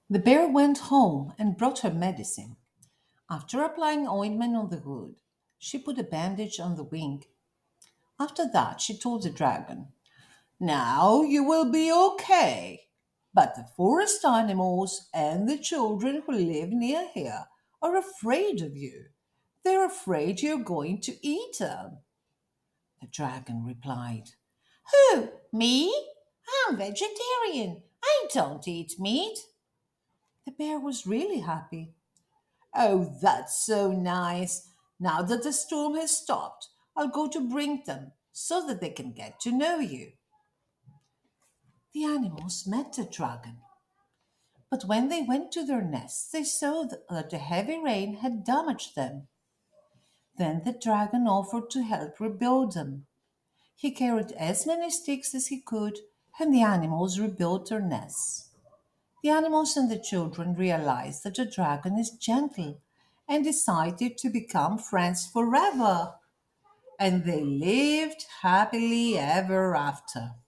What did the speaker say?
The bear went home and brought her medicine. After applying ointment on the wound, she put a bandage on the wing. After that, she told the dragon, "Now you will be okay. But the forest animals and the children who live near here are afraid of you. They're afraid you're going to eat them." The dragon replied, "Who, me? I'm vegetarian. I don't eat meat." The bear was really happy. "Oh, that's so nice. Now that the storm has stopped, I'll go to bring them so that they can get to know you." The animals met the dragon, but when they went to their nests, they saw that the heavy rain had damaged them. Then the dragon offered to help rebuild them. He carried as many sticks as he could, and the animals rebuilt their nests. The animals and the children realized that the dragon is gentle and decided to become friends forever. And they lived happily ever after.